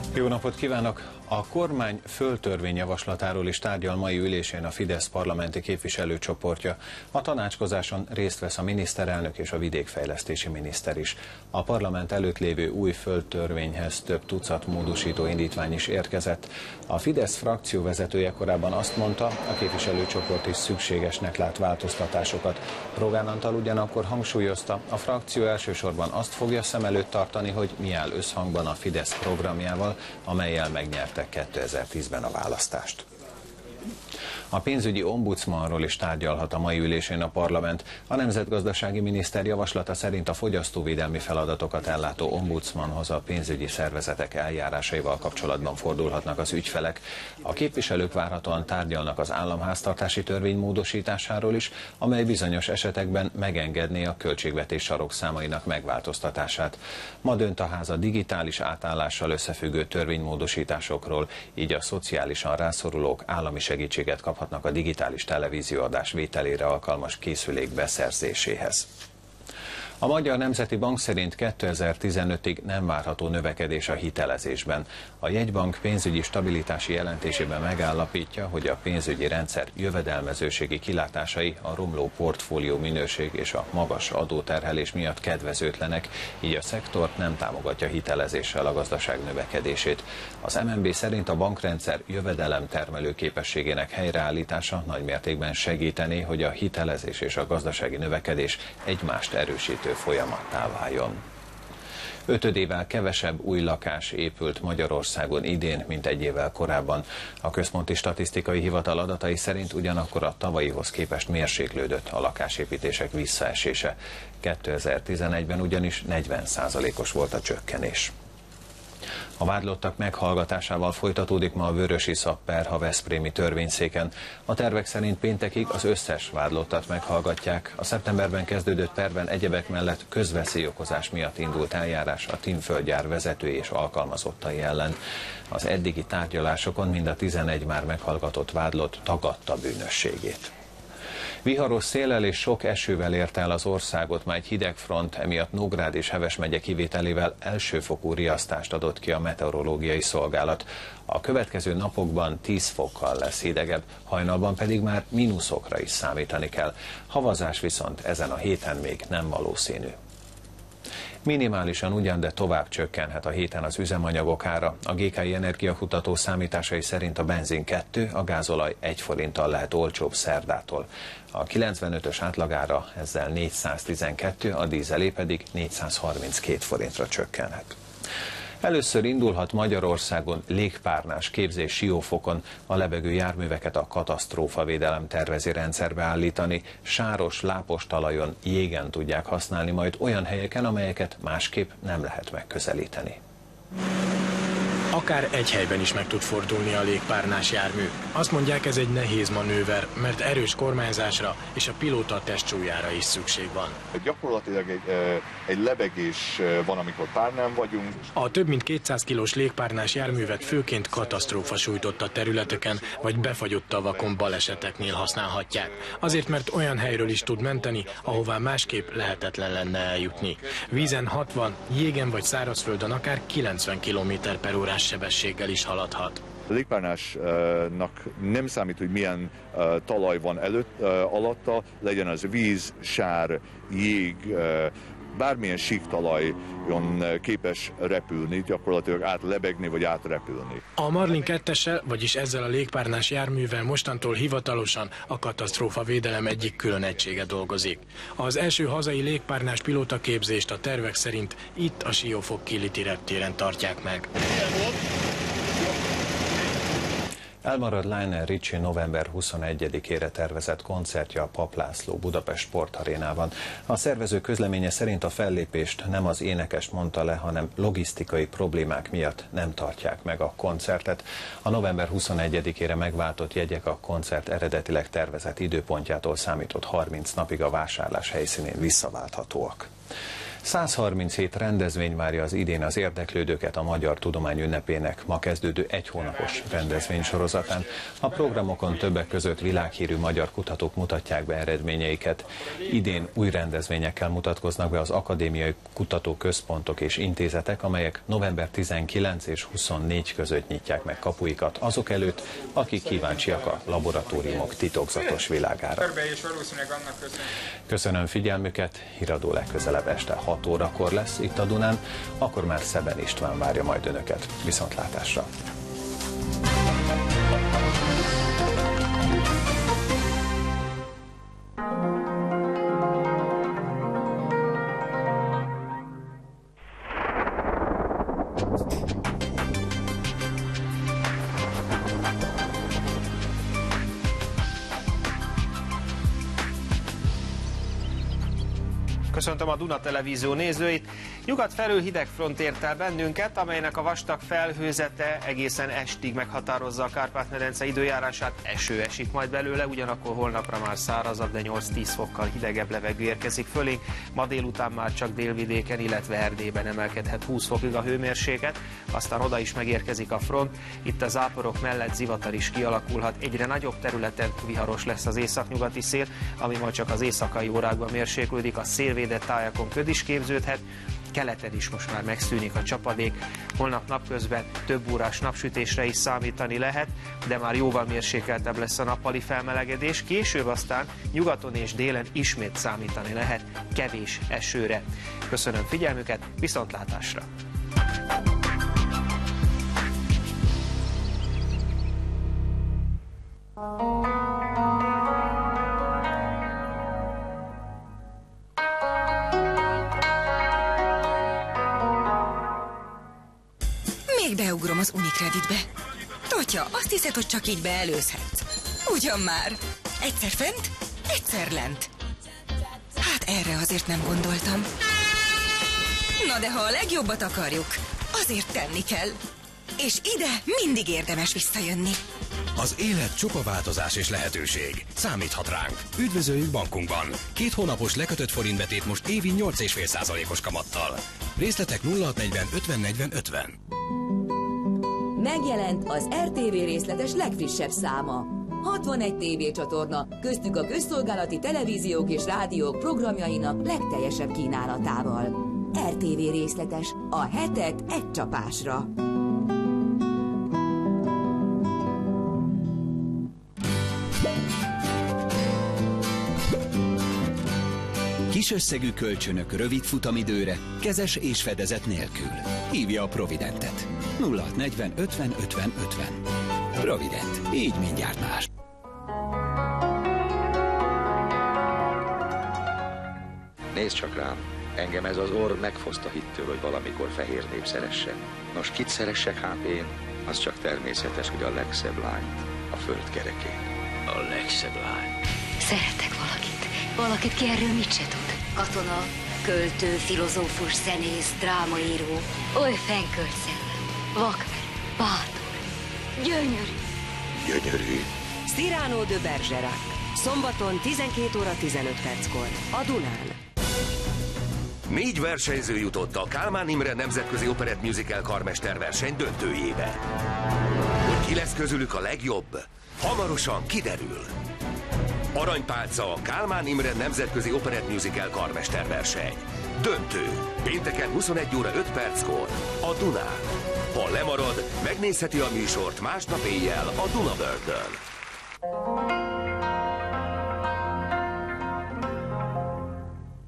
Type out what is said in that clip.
Jó napot kívánok! A kormány földtörvényjavaslatáról is tárgyal mai ülésén a Fidesz parlamenti képviselőcsoportja. A tanácskozáson részt vesz a miniszterelnök és a vidékfejlesztési miniszter is. A parlament előtt lévő új földtörvényhez több tucat módosító indítvány is érkezett. A Fidesz frakcióvezetője korábban azt mondta, a képviselőcsoport is szükségesnek lát változtatásokat. Rogán Antal ugyanakkor hangsúlyozta, a frakció elsősorban azt fogja szem előtt tartani, hogy mi áll összhangban a Fidesz programjával, amellyel megnyerte 2010-ben a választást. A pénzügyi ombudsmanról is tárgyalhat a mai ülésén a parlament. A nemzetgazdasági miniszter javaslata szerint a fogyasztóvédelmi feladatokat ellátó ombudsmanhoz a pénzügyi szervezetek eljárásaival kapcsolatban fordulhatnak az ügyfelek. A képviselők várhatóan tárgyalnak az államháztartási törvény módosításáról is, amely bizonyos esetekben megengedné a költségvetés sarokszámainak megváltoztatását. Ma dönt a ház a digitális átállással összefüggő törvénymódosításokról, így a szociálisan rászorulók állami segítséget kaphatnak a digitális televízióadás vételére alkalmas készülék beszerzéséhez. A Magyar Nemzeti Bank szerint 2015-ig nem várható növekedés a hitelezésben. A jegybank pénzügyi stabilitási jelentésében megállapítja, hogy a pénzügyi rendszer jövedelmezőségi kilátásai a romló portfólió minőség és a magas adóterhelés miatt kedvezőtlenek, így a szektort nem támogatja hitelezéssel a gazdaság növekedését. Az MNB szerint a bankrendszer jövedelemtermelő képességének helyreállítása nagymértékben segítené, hogy a hitelezés és a gazdasági növekedés egymást erősítő folyamattá váljon. 5 kevesebb új lakás épült Magyarországon idén, mint egy évvel korábban. A Központi Statisztikai Hivatal adatai szerint ugyanakkor a tavalyihoz képest mérséklődött a lakásépítések visszaesése. 2011-ben ugyanis 40%-os volt a csökkenés. A vádlottak meghallgatásával folytatódik ma a vörösiszap per a veszprémi törvényszéken. A tervek szerint péntekig az összes vádlottat meghallgatják. A szeptemberben kezdődött perben egyebek mellett közveszélyokozás miatt indult eljárás a Tinföldgyár vezetői és alkalmazottai ellen. Az eddigi tárgyalásokon mind a 11 már meghallgatott vádlott tagadta bűnösségét. Viharos széllel és sok esővel érte el az országot már egy hideg front, emiatt Nógrád és Heves megye kivételével elsőfokú riasztást adott ki a meteorológiai szolgálat. A következő napokban 10 fokkal lesz hidegebb, hajnalban pedig már mínuszokra is számítani kell. Havazás viszont ezen a héten még nem valószínű. Minimálisan ugyan, de tovább csökkenhet a héten az üzemanyagok ára. A GKI energiakutató számításai szerint a benzin 2, a gázolaj 1 forinttal lehet olcsóbb szerdától. A 95-ös átlagára ezzel 412, a dízelé pedig 432 forintra csökkenhet. Először indulhat Magyarországon légpárnás képzés Siófokon. A lebegő járműveket a katasztrófavédelem tervezi rendszerbe állítani. Sáros, lápos talajon, jégen tudják használni majd olyan helyeken, amelyeket másképp nem lehet megközelíteni. Akár egy helyben is meg tud fordulni a légpárnás jármű. Azt mondják, ez egy nehéz manőver, mert erős kormányzásra és a pilóta testsúlyára is szükség van. Gyakorlatilag egy lebegés van, amikor párnán vagyunk. A több mint 200 kilós légpárnás járművet főként katasztrófa sújtotta területeken vagy befagyott tavakon baleseteknél használhatják. Azért, mert olyan helyről is tud menteni, ahová másképp lehetetlen lenne eljutni. Vízen 60, jégen vagy szárazföldön akár 90 km/h sebességgel is haladhat. A légpárnásnak nem számít, hogy milyen talaj van alatta, legyen az víz, sár, jég, bármilyen sík talajon képes repülni, gyakorlatilag átlebegni vagy átrepülni. A Marlin 2-essel, vagyis ezzel a légpárnás járművel mostantól hivatalosan a katasztrófavédelem egyik külön egysége dolgozik. Az első hazai légpárnás pilótaképzést a tervek szerint itt a Siófok-Kéliti reptéren tartják meg. Elmarad Lionel Richie november 21-ére tervezett koncertje a Papp László Budapest Sportarénában. A szervező közleménye szerint a fellépést nem az énekes mondta le, hanem logisztikai problémák miatt nem tartják meg a koncertet. A november 21-ére megváltott jegyek a koncert eredetileg tervezett időpontjától számított 30 napig a vásárlás helyszínén visszaválthatóak. 137 rendezvény várja az idén az érdeklődőket a Magyar Tudomány Ünnepének ma kezdődő egy hónapos rendezvénysorozatán. A programokon többek között világhírű magyar kutatók mutatják be eredményeiket. Idén új rendezvényekkel mutatkoznak be az akadémiai kutatóközpontok és intézetek, amelyek november 19 és 24 között nyitják meg kapuikat azok előtt, akik kíváncsiak a laboratóriumok titokzatos világára. Köszönöm figyelmüket, híradó legközelebb este 6 órakor lesz itt a Dunán, akkor már Szeben István várja majd önöket. Viszontlátásra! Köszöntöm a Duna Televízió nézőit. Nyugat felől hideg front ért el bennünket, amelynek a vastag felhőzete egészen estig meghatározza a Kárpát-medence időjárását. Eső esik majd belőle, ugyanakkor holnapra már szárazabb, de 8-10 fokkal hidegebb levegő érkezik fölénk. Ma délután már csak délvidéken, illetve Erdélyben emelkedhet 20 fokig a hőmérséklet, aztán oda is megérkezik a front. Itt a záporok mellett zivatar is kialakulhat. Egyre nagyobb területen viharos lesz az északnyugati szél, ami majd csak az éjszakai órákban mérséklődik, a szélvédett tájakon köd is képződhet. Keleten is most már megszűnik a csapadék. Holnap napközben több órás napsütésre is számítani lehet, de már jóval mérsékeltebb lesz a nappali felmelegedés. Később aztán nyugaton és délen ismét számítani lehet kevés esőre. Köszönöm figyelmüket, viszontlátásra! Beugrom az Unicreditbe. Totya, azt hiszed, hogy csak így beelőzhetsz? Ugyan már. Egyszer fent, egyszer lent. Hát erre azért nem gondoltam. Na de ha a legjobbat akarjuk, azért tenni kell. És ide mindig érdemes visszajönni. Az élet csupa változás és lehetőség. Számíthat ránk. Üdvözöljük bankunkban. 2 hónapos lekötött forintbetét most évi 8,5%-os kamattal. Részletek 0640 50 40 50. Megjelent az RTV részletes legfrissebb száma. 61 tévécsatorna, köztük a közszolgálati televíziók és rádiók programjainak legteljesebb kínálatával. RTV részletes, a hetek egy csapásra. Kis összegű kölcsönök rövid futamidőre, kezes és fedezet nélkül. Hívja a Providentet. 0640 50 50 50. Provident. Így mindjárt más. Nézd csak rám. Engem ez az orr megfoszta hittől, hogy valamikor fehér nép szeressen. Nos, kit szeressek hát én? Az csak természetes, hogy a legszebb lányt a föld kerekén. A legszebb lány. Szeretek valakit. Valakit, ki erről mit se tud. Katona, költő, filozófus, zenész, drámaíró, oly fenkölt szellem, vakmerő, bátor, gyönyörű. Gyönyörű. Cyrano de Bergerac. Szombaton 12 óra 15 perckor. A Dunán. 4 versenyző jutott a Kálmán Imre Nemzetközi Operett Musical karmesterverseny döntőjébe. Hogy ki lesz közülük a legjobb? Hamarosan kiderül. Aranypálca a Kálmán Imre Nemzetközi Operett Musical karmesterverseny. Döntő. Pénteken 21 óra 5 perckor. A Dunán. Ha lemarad, megnézheti a műsort másnap éjjel a Duna World-ön.